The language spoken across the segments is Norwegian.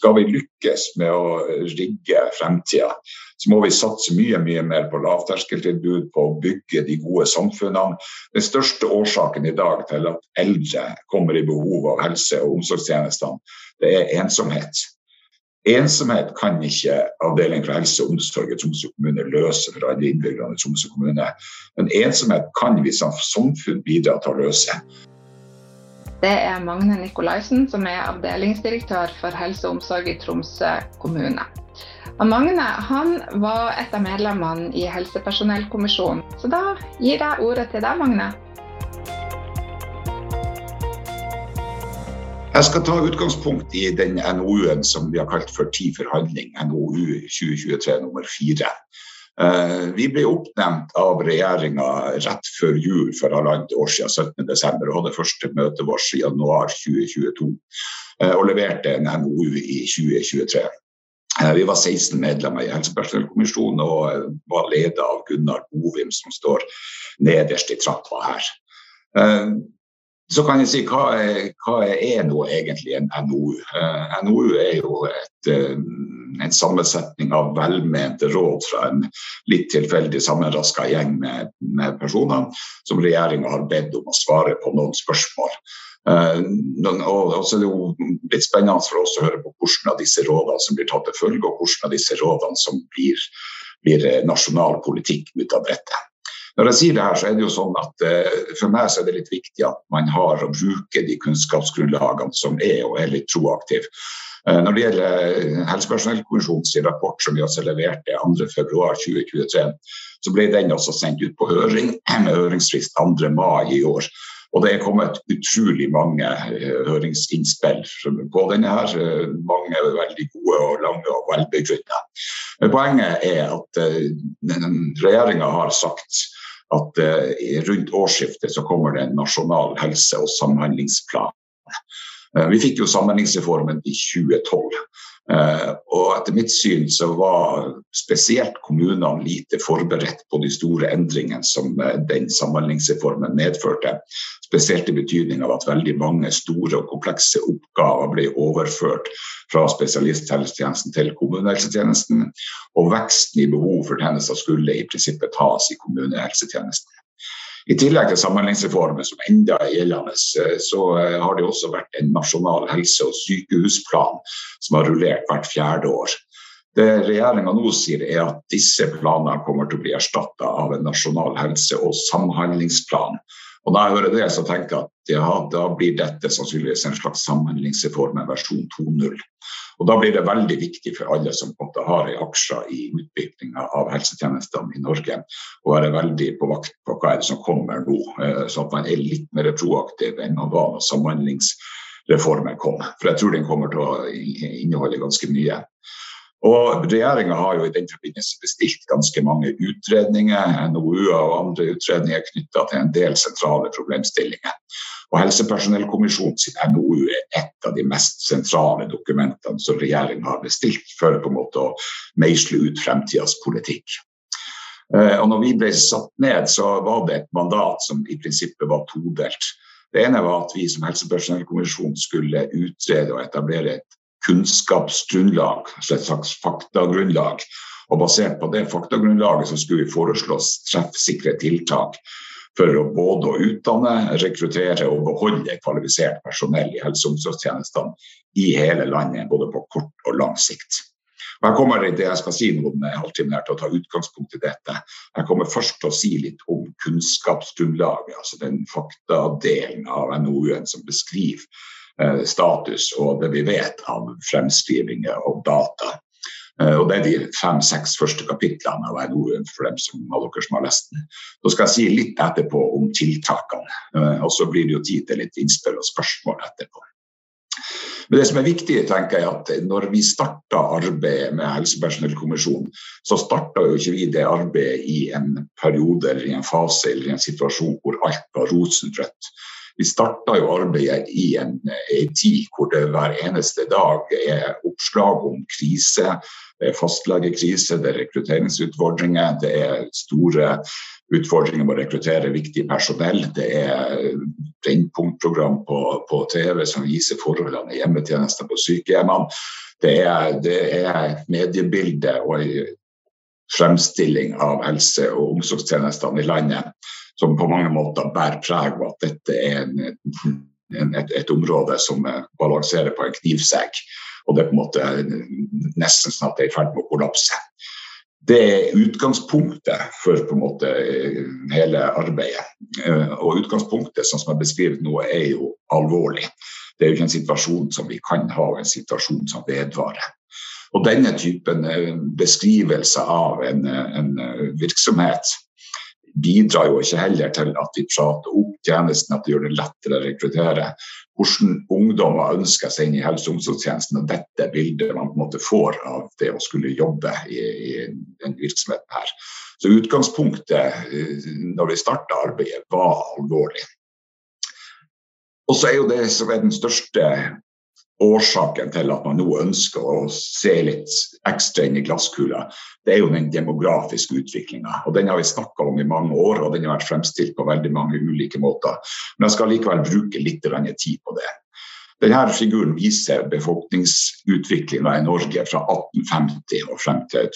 skal vi lykkes med å rigge fremtiden, så må vi satse mye mer på lavterskeltilbud, på å bygge de gode samfunnene. Den største årsaken i dag til at eldre kommer i behov av helse- og omsorgstjenestene, det er ensomhet. Ensomhet kan ikke avdeling for helse og omsorg i Tromsø kommune løse for alle innbyggerne i Tromsø kommune. Men ensomhet kan vi som samfunn bidra til å løse. Det er Magne Nikolaisen som er avdelingsdirektør for helse og omsorg i Tromsø kommune. Og Magne, han var et av medlemmene i helsepersonellkommisjonen, så da gir jeg ordet til deg, Magne. Jeg skal ta utgangspunkt i den NOU-en som vi har kalt for Tid for handling, NOU 2023 nummer 4. Vi ble oppnevnt av regjeringen rett før jul for halvannet år siden, 17. desember, og hadde første møte vårt i januar 2022, og leverte en NOU i 2023. Vi var 16 medlemmer i helsepersonellkommisjonen og var ledet av Gunnar Bovim, som står nederst i trappa her. Så kan jeg si, hva er nå egentlig en NOU? NOU er jo en sammensetning av velmente råd fra en litt tilfeldig sammenrasket gjeng med personer som regjeringen har bedt om å svare på noen spørsmål. Og så er det jo litt spennende for oss å høre på hvordan av disse rådene som blir tatt til følge, og hvordan av disse rådene som blir nasjonal politikk ut av dette. Når jeg sier det her, så er det jo sånn at for meg så er det litt viktig at man har å bruke de kunnskapsgrunnlagene som og er litt proaktiv. Når det gjelder helsepersonellkommisjonens rapport som vi også leverte 2. februar 2023, så ble den også sendt ut på høring med høringsfrist 2. mai i år. Og det er kommet utrolig mange høringsinnspill på denne her, mange er veldig gode og lange og velbegrunnet. Men poenget er at regjeringen har sagt at rundt årsskiftet så kommer det en nasjonal helse- og samhandlingsplan. Vi fikk jo samhandlingsreformen i 2012, og etter mitt syn så var spesielt kommunene lite forberedt på de store endringene som den samhandlingsreformen medførte, spesielt i betydning av at veldig mange store og komplekse oppgaver ble overført fra spesialisthelsetjenesten til kommunehelsetjenesten, og veksten i behov for tjenester skulle i prinsippet tas i kommunehelsetjenesten. I tillegg til samhandlingsreformen som enda er gjeldende, så har det også vært en nasjonal helse- og sykehusplan som har rullert hvert 4. år. Det regjeringen nå sier er at disse planene kommer til å bli erstattet av en nasjonal helse- og samhandlingsplan. Og når jeg hører det, så tenker jeg at da blir dette sannsynligvis en slags samhandlingsreform versjon 2.0. Og da blir det veldig viktig for alle som har aksjer i utviklingen av helsetjenestene i Norge, å være veldig på vakt på hva det som kommer nå, så at man er litt mer proaktiv enn man var når samhandlingsreformen kom. For jeg tror den kommer til å inneholde ganske mye. Og regjeringen har jo i den forbindelse bestilt ganske mange utredninger, NOU-er og andre utredninger knyttet til en del sentrale problemstillinger. Og helsepersonellkommisjonens NOU er et av de mest sentrale dokumentene som regjeringen har bestilt for på en måte å meisle ut fremtidens politikk. Og når vi ble satt ned, så var det et mandat som i prinsippet var todelt. Det ene var at vi som helsepersonellkommisjon skulle utrede og etablere et kunnskapsgrunnlag, et slags faktagrunnlag, og basert på det faktagrunnlaget så skulle vi foreslå treffsikre tiltak for å både utdanne, rekruttere og beholde kvalifisert personell i helse- og omsorgstjenestene i hele landet, både på kort og lang sikt. Og jeg kommer i det jeg skal si noen halvtimer til å ta utgangspunkt i dette. Jeg kommer først til å si litt om kunnskapsgrunnlaget, altså den faktadelen av NOU-en som beskriver status og det vi vet av fremskrivinger og data. Og det er de 5-6 første kapitlene av NOU-en for dem som har lest den. Så skal jeg si litt etterpå om tiltakene, og så blir det jo tid til litt innspill og spørsmål etterpå. Men det som er viktig, tenker jeg, at når vi startet arbeidet med helsepersonellkommisjonen, så startet jo ikke vi det arbeidet i en periode eller i en fase eller i en situasjon hvor alt var rosenrødt. Vi startet jo arbeidet i en tid hvor det hver eneste dag er oppslag om krise, det er fastlegekrise, det er rekrutteringsutfordringer, det er store utfordringer med å rekruttere viktig personell. Det brennpunktprogram på TV som viser forholdene i hjemmetjenester på sykehjemmene. Det mediebilde og fremstilling av helse- og omsorgstjenestene i landet som på mange måter bærer preg av at dette et område som balanserer på en knivsegg, og det på en måte nesten sånn at det i ferd med å kollapse. Det utgangspunktet for på en måte hele arbeidet, og utgangspunktet sånn som jeg beskriver nå jo alvorlig. Det jo ikke en situasjon som vi kan ha, en situasjon som vedvarer. Og denne typen beskrivelse av en virksomhet bidrar jo ikke heller til at vi prater opp tjenesten, at det gjør det lettere å rekruttere. Hvordan ungdommer ønsker seg inn i helse- og omsorgstjenesten, og dette bildet man på en måte får av det å skulle jobbe i den virksomheten her. Så utgangspunktet når vi startet arbeidet var alvorlig. Og så jo det som den største årsaken til at man nå ønsker å se litt ekstra inn i glasskula, det jo den demografiske utviklingen. Og den har vi snakket om i mange år, og den har vært fremstilt på veldig mange ulike måter. Men jeg skal likevel bruke litt tid på det. Denne figuren viser befolkningsutviklingen i Norge fra 1850 og frem til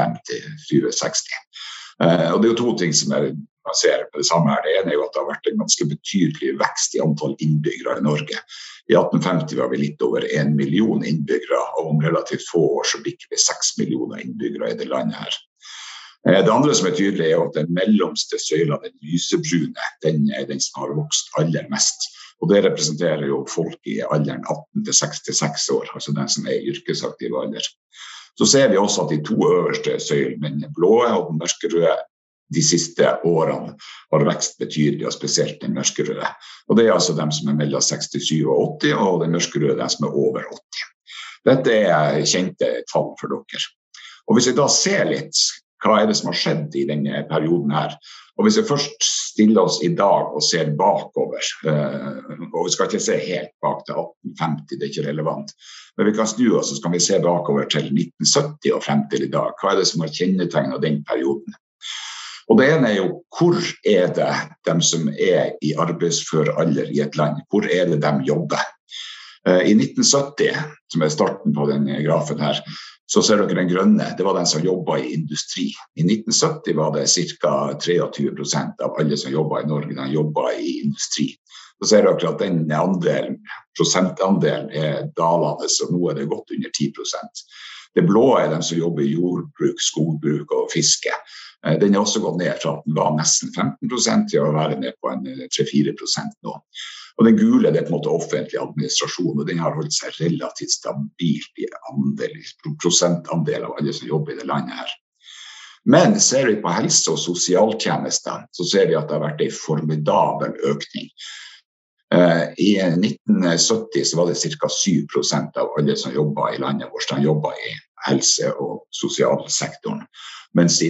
2050-2060. Og det jo to ting som man ser på det samme her. Det ene jo at det har vært en ganske betydelig vekst i antall innbyggere i Norge. I 1850 var vi litt over 1 million innbyggere, og om relativt få år så blir vi 6 millioner innbyggere i det landet her. Det andre som tydelig at den mellomste søyla, den lysebrune, den den som har vokst aller mest. Og det representerer jo folk i alderen 18 til 66 år, altså den som i yrkesaktiv alder. Så ser vi også at de to øverste søylene, den blå og den mørkerøde, de siste årene har vekst betydelig, og spesielt den mørkerøde. Og det altså dem som mellom 67 og 80, og den mørkerøde dem som over 80. Dette kjente tall for dere. Og hvis vi da ser litt, hva det som har skjedd i denne perioden her? Og hvis vi først stiller oss i dag og ser bakover, og vi skal ikke se helt bak til 1850, det ikke relevant, men vi kan snu oss, så kan vi se bakover til 1970 og frem til i dag. Hva det som har kjennetegnet den perioden? Og det ene jo, hvor det dem som i arbeidsfør alder i et land? Hvor det de jobber? I 1970, som starten på den grafen her, så ser dere den grønne, det var den som jobbet i industri. I 1970 var det ca. 23% av alle som jobbet i Norge, de jobbet i industri. Så ser dere at den prosentandelen dalende, så nå det godt under 10%. Det blå de som jobber i jordbruk, skogbruk og fiske. Den også gått ned fra at den var nesten 15% til å være ned på en 3-4% nå. Og den gule det på en måte offentlig administrasjon, og den har holdt seg relativt stabilt i prosentandel av alle som jobber i det landet her. Men ser vi på helse- og sosialtjenester, så ser vi at det har vært en formidabel økning. I 1970 så var det ca. 7% av alle som jobbet i landet vårt, som jobbet i helse- og sosialsektoren. Mens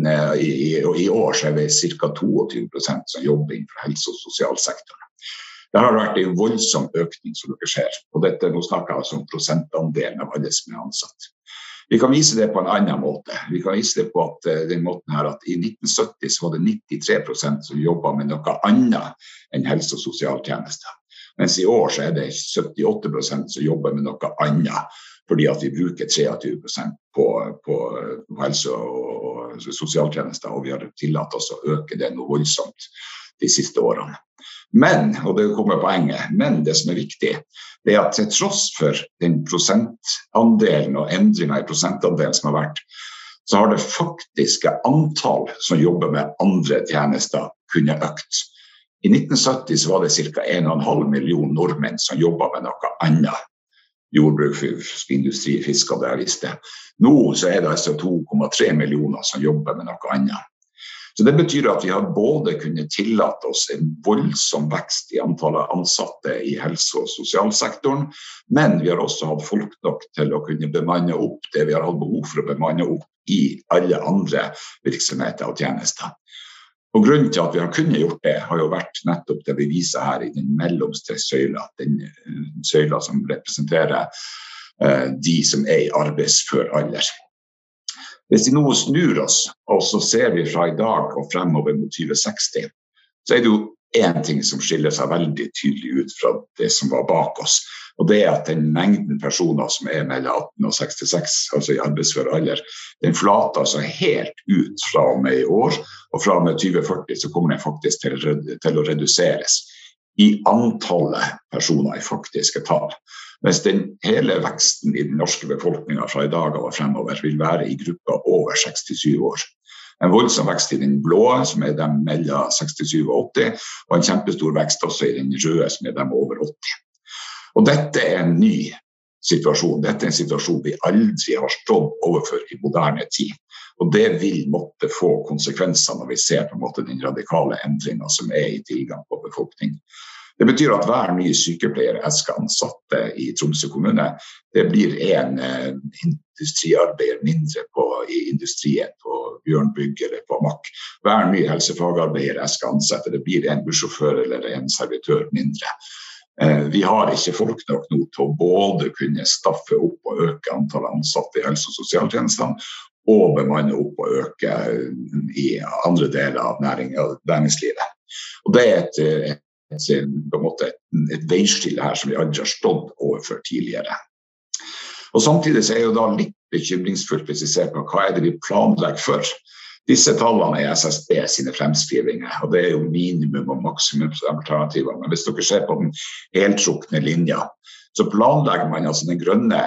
i år så det ca. 22% som jobber innenfor helse- og sosialsektoren. Det har vært en voldsom økning som dere ser, og dette nå snakker jeg altså om prosentandelen av alle som ansatt. Vi kan vise det på en annen måte. Vi kan vise det på at den måten her at i 1970 så var det 93% som jobbet med noe annet enn helse- og sosialtjenester. Mens i år så det 78% som jobber med noe annet, fordi at vi bruker 23% på helse- og sosialtjenester, og vi har tillatt oss å øke det noe voldsomt de siste årene. Men, og det kommer poenget, men det som viktig, det at til tross for den prosentandelen og endringer i prosentandelen som har vært, så har det faktiske antall som jobber med andre tjenester kunne økt. I 1970 så var det ca. 1,5 million nordmenn som jobbet med noe annet. Jordbruk, industri, fisk og det jeg visste. Nå så det altså 2,3 millioner som jobber med noe annet. Så det betyr at vi har både kunnet tillate oss en voldsom vekst i antallet ansatte i helse- og sosialsektoren, men vi har også hatt folk nok til å kunne bemanne opp det vi har hatt behov for å bemanne opp i alle andre virksomheter og tjenester. Og grunnen til at vi har kunnet gjort det har jo vært nettopp det vi viser her i den mellomste søyla, den søyla som representerer de som i arbeidsfør alder. Hvis vi nå snur oss, og så ser vi fra i dag og fremover mot 2060, så det jo en ting som skiller seg veldig tydelig ut fra det som var bak oss. Og det at den mengden personer som mellom 18 og 66, altså i arbeidsfør alder, den flater altså helt ut fra og med i år, og fra og med 2040 så kommer den faktisk til å reduseres i antallet personer i faktiske tall. Mens den hele veksten i den norske befolkningen fra i dag og fremover vil være i grupper over 67 år. En voldsom vekst i den blå, som dem mellom 67 og 80, og en kjempestor vekst også i den røde, som dem over 80. Og dette en ny situasjon. Dette en situasjon vi aldri har stått overfor i moderne tid. Og det vil måtte få konsekvenser når vi ser på en måte den radikale endringen som i tilgang på befolkning. Det betyr at hver ny sykepleier jeg skal ansatte i Tromsø kommune, det blir en industriarbeider mindre i industrien, på Bjørnbygg eller på Mack. Hver ny helsefagarbeider jeg skal ansette, det blir en bussjåfør eller en servitør mindre. Vi har ikke folk nok nå til å både kunne staffe opp og øke antallet ansatte i helse- og sosialtjenestene, og bemanne opp og øke i andre deler av næringslivet. Og det på en måte et veiskille her som vi aldri har stått overfor tidligere. Og samtidig så jo da litt bekymringsfullt hvis vi ser på hva det vi planlegger for. Disse tallene SSB sine fremskrivinger, og det jo minimum og maksimumsalternativer. Men hvis dere ser på den heltrukne linja, så planlegger man, altså den grønne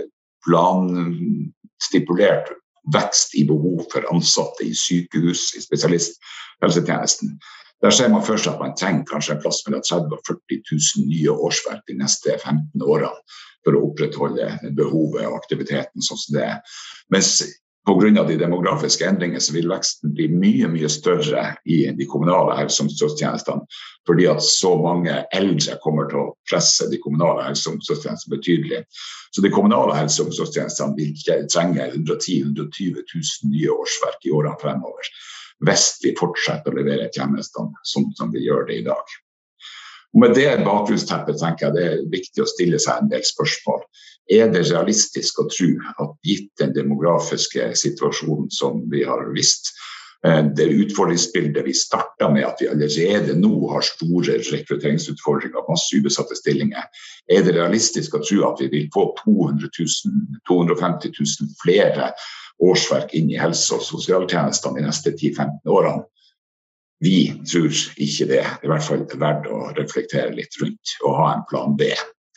planstipulert vekst i behov for ansatte i sykehus, i spesialisthelsetjenesten. Der ser man først at man trenger kanskje en plass mellom 30 og 40 000 nye årsverk de neste 15 årene for å opprettholde behovet og aktiviteten sånn som det Mens på grunn av de demografiske endringene så vil veksten bli mye, mye større i de kommunale helse- og omsorgstjenestene, fordi at så mange eldre kommer til å presse de kommunale helse- og omsorgstjenestene betydelig. Så de kommunale helse- og omsorgstjenestene vil trenge 110-120 000 nye årsverk i årene fremover, hvis vi fortsetter å levere tjenestene som vi gjør det i dag. Og med det bakgrunnsteppet tenker jeg det viktig å stille seg en del spørsmål. Det realistisk å tro at gitt den demografiske situasjonen som vi har visst, det utfordringsbildet vi startet med at vi allerede nå har store rekrutteringsutfordringer, masse ubesatte stillinger, det realistisk å tro at vi vil få 250 000 flere årsverk inn i helse- og sosialtjenestene de neste 10-15 årene? Vi tror ikke det. Det i hvert fall verdt å reflektere litt rundt og ha en plan B.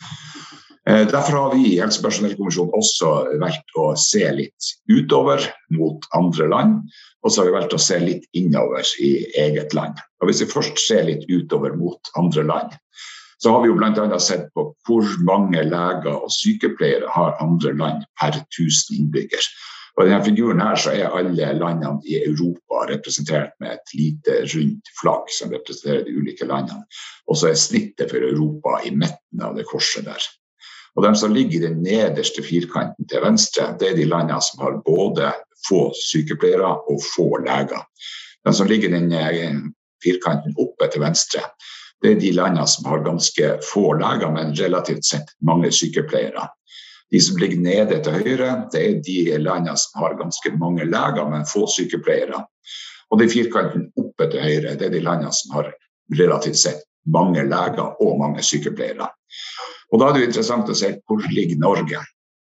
Derfor har vi i Helsepersonellkommisjonen også valgt å se litt utover mot andre land, og så har vi valgt å se litt innover i eget land. Og hvis vi først ser litt utover mot andre land, så har vi jo blant annet sett på hvor mange leger og sykepleiere har andre land per 1000 innbygger. Og i denne figuren her så alle landene i Europa representert med et lite rundt flagg som representerer de ulike landene. Og så snittet for Europa i midten av det korset der. Og de som ligger i den nederste firkanten til venstre, det de landene som har både få sykepleiere og få leger. De som ligger i den firkanten oppe til venstre, det de landene som har ganske få leger, men relativt sett mange sykepleiere. De som ligger nede til høyre, det de landene som har ganske mange leger, men få sykepleiere. Og de firkanten oppe til høyre, det de landene som har relativt sett mange leger og mange sykepleiere. Og da det jo interessant å se hvor ligger Norge.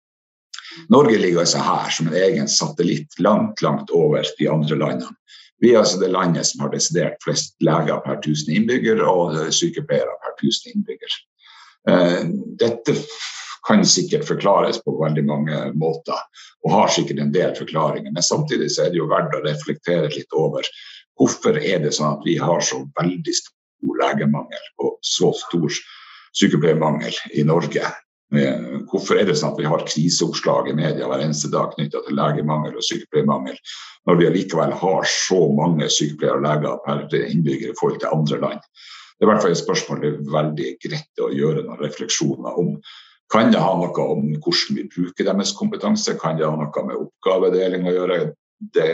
Norge ligger altså her som en egen satellitt langt over de andre landene. Vi altså det landet som har desidert flest leger per 1000 innbyggere og sykepleiere per 1000 innbyggere. Dette kan sikkert forklares på veldig mange måter, og har sikkert en del forklaringer. Men samtidig så det jo verdt å reflektere litt over hvorfor det sånn at vi har så veldig stor legemangel og så stor sykepleiermangel i Norge. Hvorfor det sånn at vi har kriseoppslag i media hver eneste dag knyttet til legemangel og sykepleiermangel, når vi likevel har så mange sykepleiere og leger per innbygger i forhold til andre land? Det i hvert fall et spørsmål det veldig greit å gjøre noen refleksjoner om. Kan det ha noe om hvordan vi bruker deres kompetanse? Kan det ha noe med oppgavedeling å gjøre? Det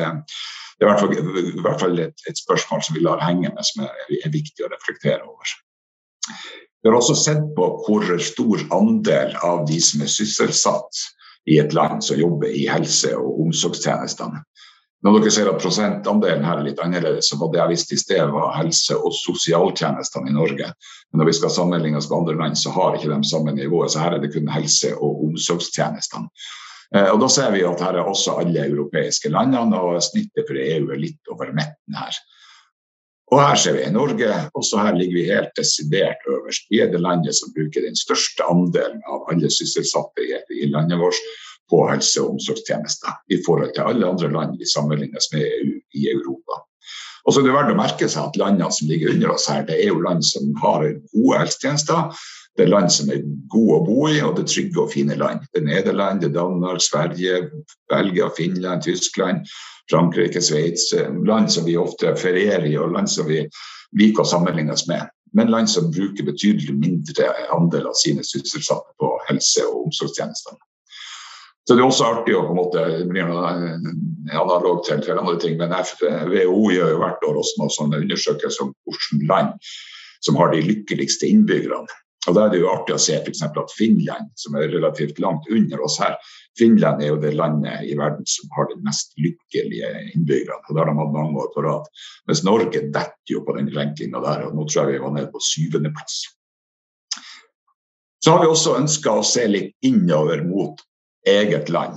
i hvert fall et spørsmål som vi lar henge med, som viktig å reflektere over. Vi har også sett på hvor stor andel av de som sysselsatt i et land som jobber i helse- og omsorgstjenestene. Når dere ser at prosentandelen her er litt annerledes, så var det jeg visste i sted var helse- og sosialtjenestene i Norge. Men når vi skal sammenligne oss med andre land, så har ikke de samme nivået, så her er det kun helse- og omsorgstjenestene. Og da ser vi at her er også alle europeiske landene, og snittet for EU er litt over midten her. Og her ser vi i Norge, også her ligger vi helt desidert øverst. Vi er det landet som bruker den største andelen av alle sysselsatte i landet vårt på helse- og omsorgstjenester i forhold til alle andre land vi sammenlignes med i Europa. Og så er det verdt å merke seg at landene som ligger under oss her, det er jo land som har gode helsetjenester, det er land som er gode å bo i, og det er trygge og fine land. Det er Nederland, det er Danmark, Sverige, Belgia, Finland, Tyskland, Frankrike, Sveits, land som vi ofte ferierer i, og land som vi liker å sammenlignes med. Men land som bruker betydelig mindre andel av sine sysselsatte på helse- og omsorgstjenester. Så det er også artig å på en måte bli analog til andre ting, men WHO gjør jo hvert år også noen sånne undersøkelser om hvilke land som har de lykkeligste innbyggerne. Og da er det jo artig å se for eksempel at Finland, som er relativt langt under oss her, Finland er jo det landet i verden som har de mest lykkelige innbyggerne, og det har de hatt mange år på rad. Mens Norge detter jo på den rankingen der, og nå tror jeg vi var nede på 7. plass. Så har vi også ønsket å se litt innover mot eget land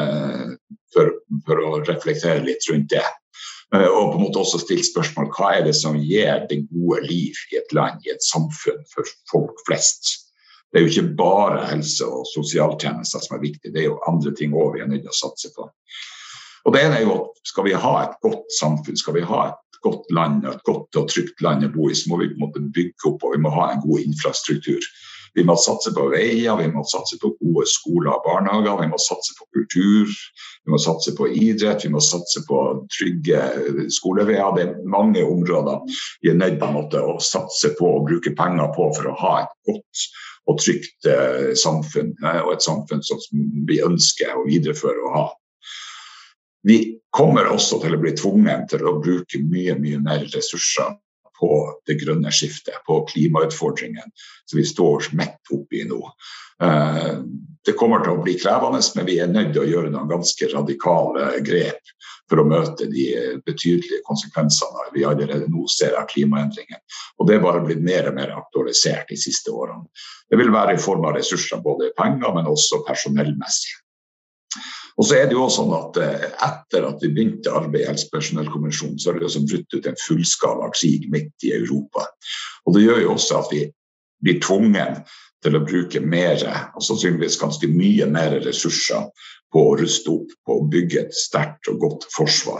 for å reflektere litt rundt det. Og på en måte også stille spørsmål, hva er det som gir det gode liv i et land, i et samfunn for folk flest? Det er jo ikke bare helse- og sosialtjenester som er viktig, det er jo andre ting også vi er nødt til å satse på. Og det ene er jo at skal vi ha et godt samfunn, skal vi ha et godt land, et godt og trygt land å bo i, så må vi på en måte bygge opp, og vi må ha en god infrastruktur. Vi må satse på veier, vi må satse på gode skoler og barnehager, vi må satse på kultur, vi må satse på idrett, vi må satse på trygge skoleveier. Det er mange områder vi er nødt til å satse på og bruke penger på for å ha et godt og trygt samfunn, og et samfunn som vi ønsker å videreføre og ha. Vi kommer også til å bli tvunget til å bruke mye mer ressurser på det grønne skiftet, på klimautfordringen som vi står midt oppe i nå. Det kommer til å bli krevende, men vi er nødt til å gjøre noen ganske radikale grep for å møte de betydelige konsekvensene vi allerede nå ser av klimaendringen. Og det er bare blitt mer og mer aktualisert de siste årene. Det vil være i form av ressurser, både penger, men også personellmessig. Og så er det jo også sånn at etter at vi begynte arbeid i helsepersonellkonvensjonen, så har det også brutt ut en fullskala krig midt i Europa. Og det gjør jo også at vi blir tvunget til å bruke mer, og sannsynligvis ganske mye mer ressurser på å ruste opp, på å bygge et sterkt og godt forsvar.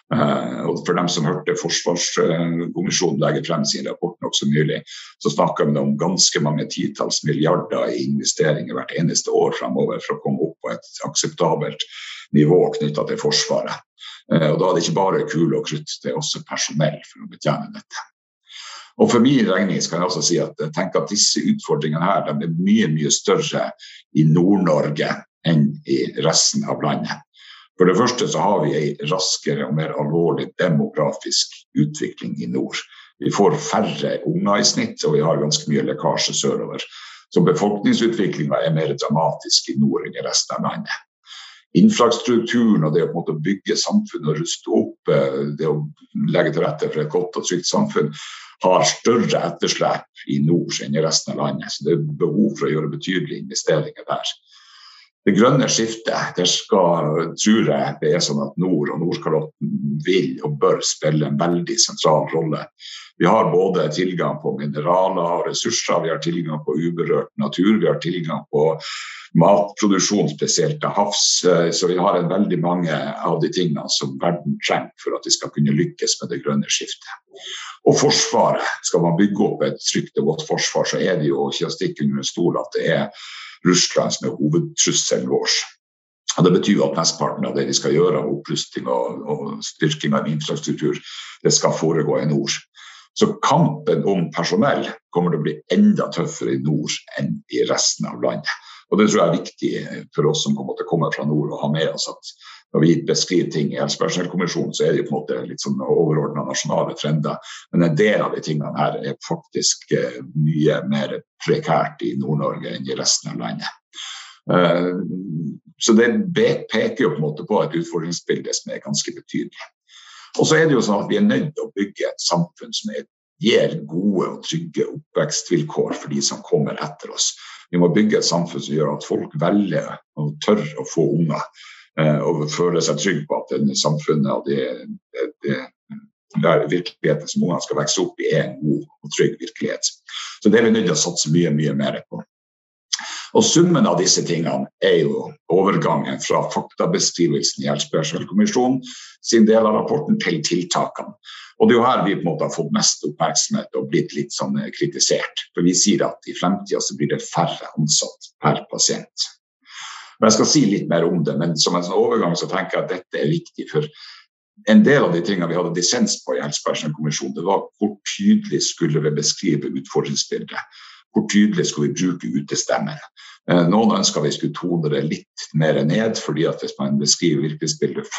Og for dem som hørte Forsvarskommisjonen legge frem sin rapport nok så nylig, så snakker vi om ganske mange titalls milliarder i investeringer hvert eneste år fremover for å komme opp på et akseptabelt nivå knyttet til forsvaret. Og da er det ikke bare kul og krutt, det er også personell for å betjene dette. Og for min regning skal jeg også si at jeg tenker at disse utfordringene her, de er mye større i Nord-Norge enn i resten av landet. For det første så har vi en raskere og mer alvorlig demografisk utvikling i nord. Vi får færre unger i snitt, og vi har ganske mye lekkasje sørover. Så befolkningsutviklingen er mer dramatisk i nord enn i resten av landet. Infrastrukturen og det å på en måte bygge samfunn og ruste opp, det å legge til rette for et godt og trygt samfunn, har større etterslep i nord enn i resten av landet. Så det er behov for å gjøre betydelige investeringer der. Det grønne skiftet, der tror jeg det er sånn at Nord og Nordkalotten vil og bør spille en veldig sentral rolle. Vi har både tilgang på mineraler og ressurser, vi har tilgang på uberørt natur, vi har tilgang på matproduksjon spesielt til havs, så vi har veldig mange av de tingene som verden trenger for at vi skal kunne lykkes med det grønne skiftet. Og forsvaret, skal man bygge opp et trygt og godt forsvar, så er det jo ikke å stikke under en stol at det er Russland som er hovedtrusselen vår. Og det betyr at mesteparten av det vi skal gjøre av opprusting og styrking av infrastruktur, det skal foregå i nord. Så kampen om personell kommer til å bli enda tøffere i nord enn i resten av landet. Og det tror jeg er viktig for oss som på en måte kommer fra nord og har med oss at når vi beskriver ting i helsepersonellkommisjonen, så er det jo på en måte litt sånn overordnet nasjonale trender. Men en del av de tingene her er faktisk mye mer prekært i Nord-Norge enn i resten av landet. Så det peker jo på en måte på et utfordringsbilde som ganske betydelig. Og så det jo sånn at vi nødt til å bygge et samfunn som gir gode og trygge oppvekstvilkår for de som kommer etter oss. Vi må bygge et samfunn som gjør at folk velger og tør å få unger, og føler seg trygg på at denne samfunnet og virkeligheten som ungene skal vokse opp i en god og trygg virkelighet. Så det vi nødt til å satse mye, mye mer på. Og summen av disse tingene jo overgangen fra faktabeskrivelsen i Helsepersonellkommisjonen sin del av rapporten til tiltakene. Og det jo her vi på en måte har fått mest oppmerksomhet og blitt litt sånn kritisert. For vi sier at i fremtiden så blir det færre ansatt per pasient. Men jeg skal si litt mer om det, men som en sånn overgang så tenker jeg at dette viktig, for en del av de tingene vi hadde dissens på i Helsepersonellkommisjonen, det var hvor tydelig skulle vi beskrive utfordringsbildet. Hvor tydelig skulle vi bruke utestemmen. Noen ønsker vi skulle tone det litt mer ned, fordi at hvis man beskriver virkelighetsbildet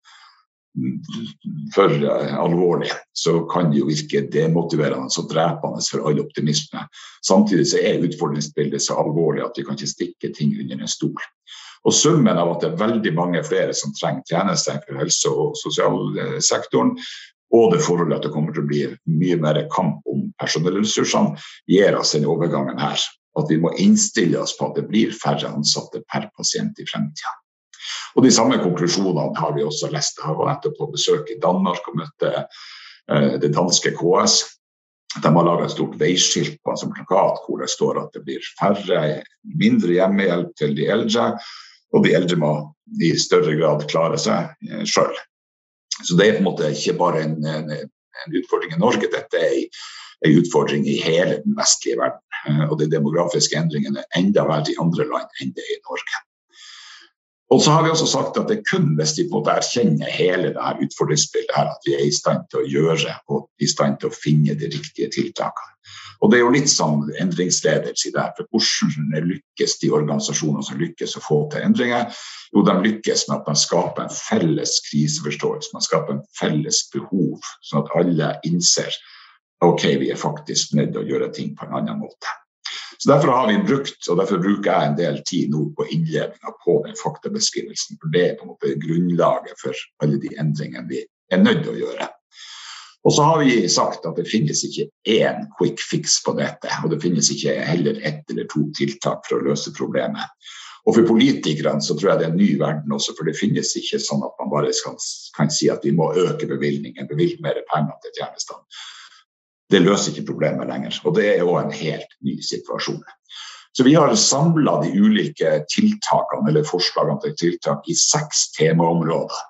for alvorlig, så kan det jo virke demotiverende og drepende for all optimisme. Samtidig så utfordringsbildet så alvorlig at vi kan ikke stikke ting under en stol. Og summen av at det veldig mange flere som trenger tjenester for helse- og sosialsektoren, og det forholdet at det kommer til å bli mye mer kamp om personellressursene, gir oss den overgangen her. At vi må innstille oss på at det blir færre ansatte per pasient i fremtiden. Og de samme konklusjonene har vi også lest. Jeg var nettopp på besøk i Danmark og møtte det danske KS. De har laget et stort veiskilt på en som plakat hvor det står at det blir mindre hjemmehjelp til de eldre, og de eldre må i større grad klare seg selv. Så det på en måte ikke bare en utfordring i Norge, dette en utfordring i hele den vestlige verden. Og de demografiske endringene enda verre i andre land enn det i Norge. Og så har vi også sagt at det kun hvis de på en måte erkjenner hele dette utfordringsbildet her, at vi i stand til å gjøre og i stand til å finne de riktige tiltakene. Og det jo litt som endringsledelse der, for hvordan lykkes de organisasjoner som lykkes å få til endringer? Jo, de lykkes med at man skaper en felles kriseforståelse, man skaper en felles behov, sånn at alle innser, ok, vi faktisk nødt til å gjøre ting på en annen måte. Så derfor har vi brukt, og derfor bruker jeg en del tid nå på innledningen på den faktabeskrivelsen, for det på en måte grunnlaget for alle de endringene vi nødt til å gjøre. Og så har vi sagt at det finnes ikke én quick fix på dette, og det finnes ikke heller 1 eller 2 tiltak for å løse problemet. Og for politikerne så tror jeg det en ny verden også, for det finnes ikke sånn at man bare kan si at vi må øke bevilgningen, bevilge mer penger til tjenestene. Det løser ikke problemet lenger, og det jo en helt ny situasjon. Så vi har samlet de ulike tiltakene, eller forslagene til tiltak i 6 temaområder.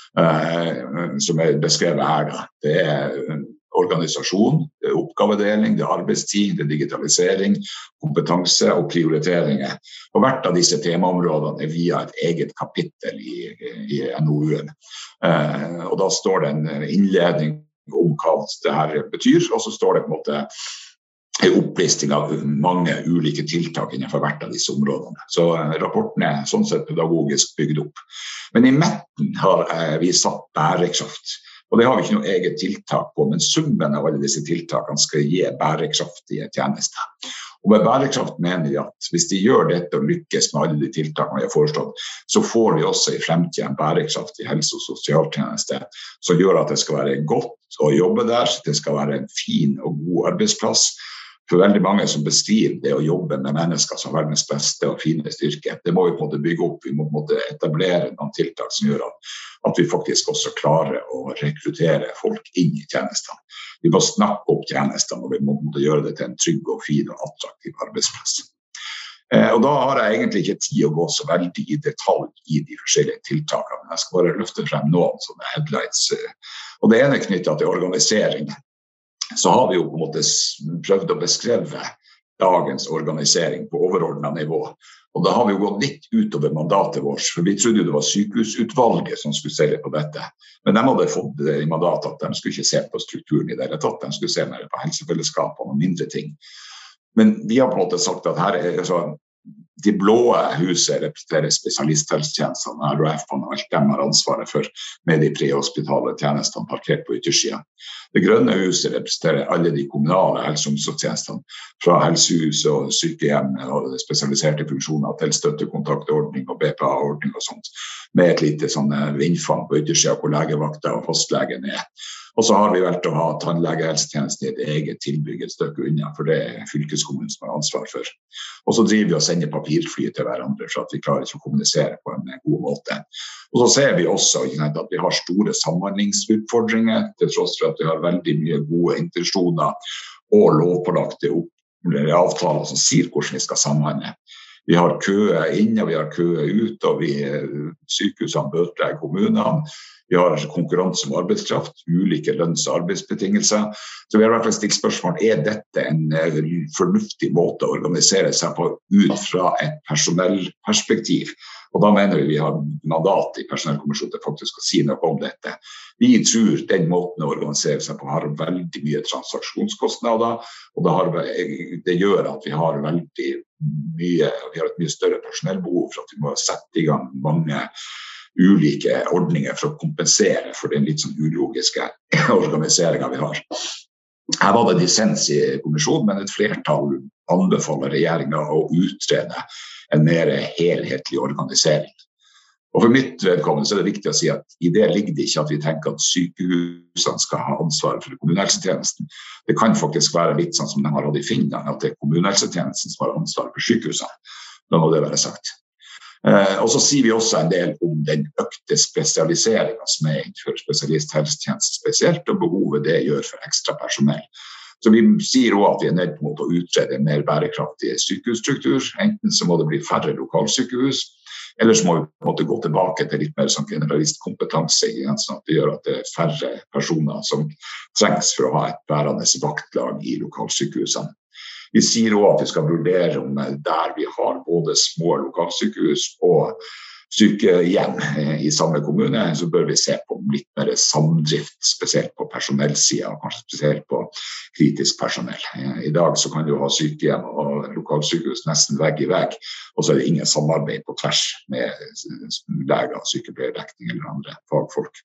Som beskrevet her da. Det organisasjon, det oppgavedeling, det arbeidstid, det digitalisering, kompetanse og prioriteringer. Og hvert av disse temaområdene via et eget kapittel i NOU-en. Og da står det en innledning om hva det her betyr, og så står det på en måte en opplisting av mange ulike tiltak innenfor hvert av disse områdene. Så rapporten sånn sett pedagogisk bygd opp. Men i midten har vi satt bærekraft. Og det har vi ikke noe eget tiltak på, men summen av alle disse tiltakene skal gi bærekraftige tjenester. Og med bærekraft mener vi at hvis de gjør dette og lykkes med alle de tiltakene vi har foreslått, så får vi også i fremtiden en bærekraftig helse- og sosialtjeneste som gjør at det skal være godt å jobbe der, det skal være en fin og god arbeidsplass. For veldig mange som beskriver det å jobbe med mennesker som verdens beste og fine styrke, det må vi på en måte bygge opp, vi må på en måte etablere noen tiltak som gjør at vi faktisk også klarer å rekruttere folk inn i tjenestene. Vi må snakke opp tjenestene, og vi må på en måte gjøre det til en trygg og fin og attraktiv arbeidsplass. Og da har jeg egentlig ikke tid å gå så veldig i detalj i de forskjellige tiltakene, men jeg skal bare løfte frem noen sånne headlights. Og det ene knyttet til organisering. Så har vi jo på en måte prøvd å beskreve dagens organisering på overordnet nivå. Og da har vi jo gått litt utover mandatet vårt, for vi trodde det var sykehusutvalget som skulle se litt på dette. Men de hadde fått det i mandatet at de skulle ikke se på strukturen i det hele tatt, de skulle se mer på helsefellesskapene og mindre ting. Men vi har på en måte sagt at her de blå huset representerer spesialisthelsetjenestene, RHF-ene og alt de har ansvaret for med de prehospitale tjenestene parkert på yttersiden. Det grønne huset representerer alle de kommunale helse- og omsorgstjenestene, fra helsehus og sykehjem og spesialiserte funksjoner til støttekontaktordning og BPA-ordning og sånt, med et lite vindfang på yttersiden hvor legevakter og fastlegen er. Og så har vi valgt å ha tannlegehelsetjenesten i et eget tilbygg et stykke unna, for det er fylkeskommunen som har ansvar for. Og så driver vi og sender papirfly til hverandre, for at vi klarer ikke å kommunisere på en god måte. Og så ser vi også at vi har store samhandlingsutfordringer, til tross for at vi har veldig mye gode intensjoner og lovpålagte avtaler som sier hvordan vi skal samhandle. Vi har køer inn, og vi har køer ut, og sykehusene bøtelegger kommunene. Vi har konkurranse om arbeidskraft, ulike lønns- og arbeidsbetingelser. Så vi har i hvert fall stilt spørsmål, dette en fornuftig måte å organisere seg på ut fra et personellperspektiv? Og da mener vi har mandat i personellkommisjonen til faktisk å si noe om dette. Vi tror den måten å organisere seg på har veldig mye transaksjonskostnader, og det gjør at vi har vi har et mye større personellbehov for at vi må sette i gang mange ulike ordninger for å kompensere for den litt ulogiske organiseringen vi har. Her var det dissens i kommisjonen, men et flertall anbefaler regjeringen å utrede en mer helhetlig organisering. Og for mitt vedkommende så er det viktig å si at i det ligger det ikke at vi tenker at sykehusene skal ha ansvar for kommunehelsetjenesten. Det kan faktisk være litt sånn som de har hatt i Finland, at det er kommunehelsetjenesten som har ansvar for sykehusene. Da må det være sagt. Og så sier vi også en del om den økte spesialiseringen som innenfor spesialisthelsetjeneste spesielt, og behovet det gjør for ekstra personell. Så vi sier også at vi er nødt til å utrede en mer bærekraftig sykehusstruktur. Enten så må det bli færre lokalsykehus, eller så må vi på en måte gå tilbake til litt mer generalistkompetanse, sånn at det gjør at det er færre personer som trengs for å ha et bærende vaktlag i lokalsykehusene. Vi sier også at vi skal vurdere om der vi har både små lokalsykehus og sykehjem i samme kommune, så bør vi se på litt mer samdrift, spesielt på personellsiden, og kanskje spesielt på kritisk personell. I dag så kan du ha sykehjem og lokalsykehus nesten vegg i vegg, og så er det ingen samarbeid på tvers med leger, sykepleierdekning eller andre fagfolk.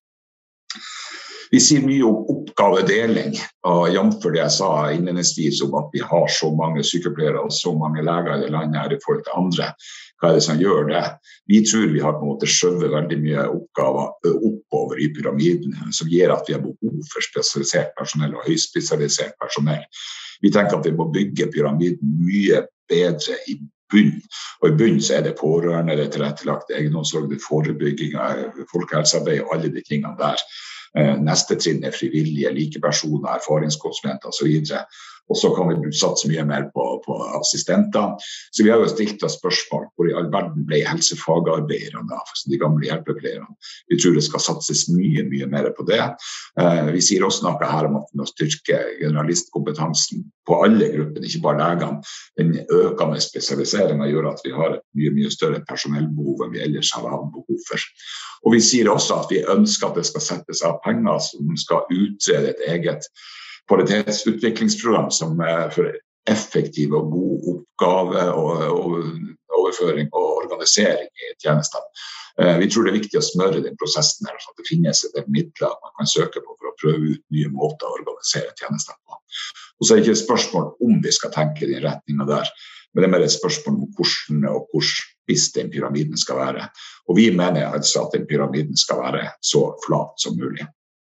Vi sier mye om oppgavedeling, og jf. Det jeg sa innledningsvis om at vi har så mange sykepleiere og så mange leger i det landet her i forhold til andre. Hva er det som gjør det? Vi tror vi har på en måte skjøvet veldig mye oppgaver oppover i pyramiden, som gjør at vi har behov for spesialisert personell og høyspesialisert personell. Vi tenker at vi må bygge pyramiden mye bedre i bunn, og i bunn så er det pårørende, det tilrettelagte egenomsorg, det forebygging, folkehelsearbeid og alle de tingene der. Neste trinn er frivillige, likepersoner, erfaringskonsulenter og så videre. Og så kan vi satse mye mer på assistenter. Så vi har jo stilt oss spørsmål hvor i all verden ble helsefagarbeiderne, de gamle hjelpepleierne. Vi tror det skal satses mye mer på det. Vi sier også noe her om at vi må styrke generalistkompetansen på alle gruppene, ikke bare legene. Den økende spesialiseringen gjør at vi har et mye større personellbehov enn vi ellers har hatt behov for. Og vi sier også at vi ønsker at det skal settes av penger som skal utrede et eget kvalitetsutviklingsprogram som for effektiv og god oppgave og overføring og organisering i tjenestene. Vi tror det er viktig å smøre den prosessen her, så at det finnes et midler man kan søke på for å prøve ut nye måter å organisere tjenestene på. Og så er det ikke et spørsmål om vi skal tenke i den retningen der, men det er mer et spørsmål om hvordan og hvor spiss den pyramiden skal være. Og vi mener altså at den pyramiden skal være så flat som mulig.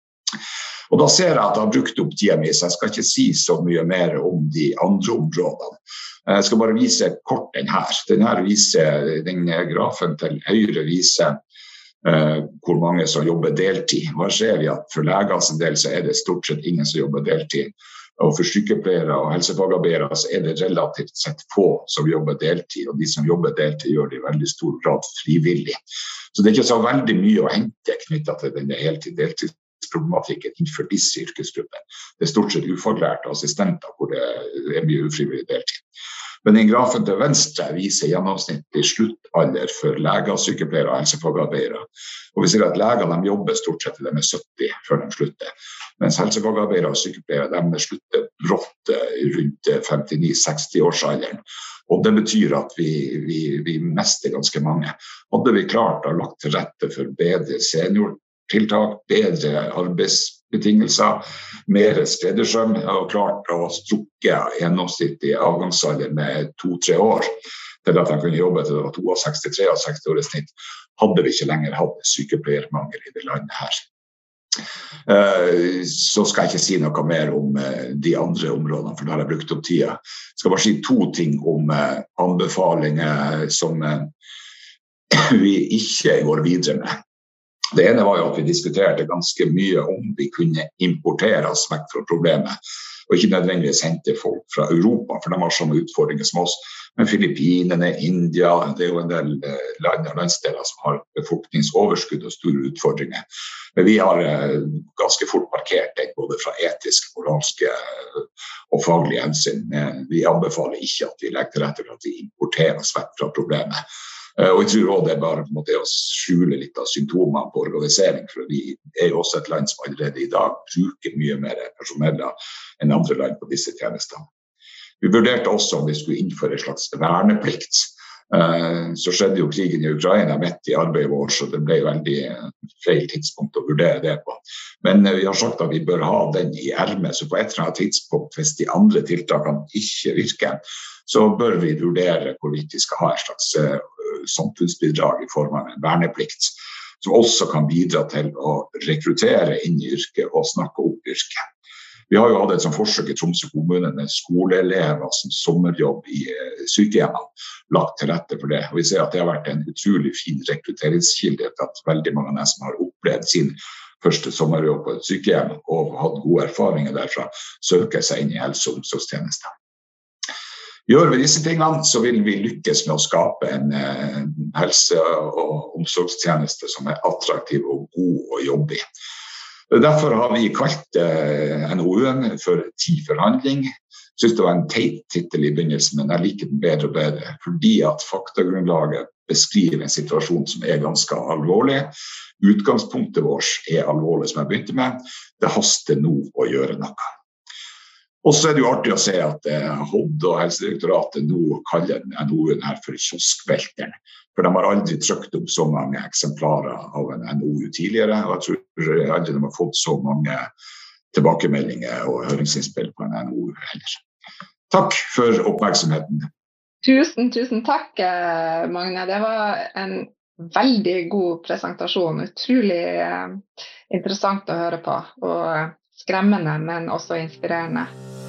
Og da ser jeg at jeg har brukt opp tiden min, så jeg skal ikke si så mye mer om de andre områdene. Jeg skal bare vise kort den her. Den grafen til høyre viser hvor mange som jobber deltid. Her ser vi at for legers del så er det stort sett ingen som jobber deltid. Og for sykepleiere og helsefagarbeidere så er det relativt sett få som jobber deltid, og de som jobber deltid gjør det i veldig stor grad frivillig. Så det er ikke så veldig mye å hente knyttet til denne heltid-deltidsproblematikken innenfor disse yrkesgruppene. Det er stort sett ufaglærte assistenter hvor det er mye ufrivillig deltid. Men den grafen til venstre viser gjennomsnittlig sluttalder for leger, sykepleiere og helsefagarbeidere. Og vi ser at leger de jobber stort sett til de er 70 før de slutter. Mens helsefagarbeidere og sykepleiere de slutter brått rundt 59-60 årsalderen. Og det betyr at vi mister ganske mange. Hadde vi klart å lagt til rette for bedre seniortiltak, bedre arbeidsbetingelser, mer skreddersøm, og klart å strukke gjennomsnittlig avgangsalder med 2-3 år, til at han kunne jobbe til det var 62-63 år i snitt, hadde vi ikke lenger hatt sykepleiermangel i det landet her. Så skal jeg ikke si noe mer om de andre områdene, for da har jeg brukt opp tida. Jeg skal bare si 2 ting om anbefalinger som vi ikke går videre med. Det ene var jo at vi diskuterte ganske mye om vi kunne importere oss vekk fra problemet, og ikke nødvendigvis hente folk fra Europa, for de har samme utfordringer som oss. Men Filippinene, India, det er jo en del land og landsdeler som har befolkningsoverskudd og store utfordringer. Men vi har ganske fort markert det, både fra etiske, moralske og faglige hensyn. Vi anbefaler ikke at vi legger til rette for at vi importerer oss vekk fra problemet. Og jeg tror også det er bare på en måte å skjule litt av symptomene på organisering, for vi er jo også et land som allerede i dag bruker mye mer personell enn andre land på disse tjenestene. Vi vurderte også om vi skulle innføre en slags verneplikt. Så skjedde jo krigen i Ukraina midt i arbeidet vårt, så det ble veldig feil tidspunkt å vurdere det på. Men vi har sagt at vi bør ha den i ermet, så på et eller annet tidspunkt, hvis de andre tiltakene ikke virker, så bør vi vurdere hvorvidt vi skal ha et slags samfunnsbidrag i form av en verneplikt, som også kan bidra til å rekruttere inn i yrket og snakke opp yrket. Vi har jo hatt et sånt forsøk i Tromsø kommune med skoleelever som sommerjobb i sykehjemmene, lagt til rette for det. Og vi ser at det har vært en utrolig fin rekrutteringskilde til at veldig mange av dem som har opplevd sin første sommerjobb på et sykehjem og hatt gode erfaringer derfra, søker seg inn i helse- og omsorgstjenester. Gjør vi disse tingene, så vil vi lykkes med å skape en helse- og omsorgstjeneste som er attraktiv og god å jobbe i. Derfor har vi kalt NOU-en for Tid-forhandling. Jeg synes det var en teit titel i begynnelsen, men jeg liker den bedre og bedre, fordi at faktagrunnlaget beskriver en situasjon som er ganske alvorlig. Utgangspunktet vårt er alvorlig, som jeg begynte med. Det haster nå å gjøre noe. Og så er det jo artig å se at HOD og Helsedirektoratet nå kaller NOU-en her for kioskvelteren. For de har aldri trykt opp så mange eksemplarer av en NOU tidligere, og jeg tror aldri de har fått så mange tilbakemeldinger og høringsinnspill på en NOU heller. Takk for oppmerksomheten. Tusen takk, Magne. Det var en veldig god presentasjon. Utrolig interessant å høre på, og skremmende, men også inspirerende.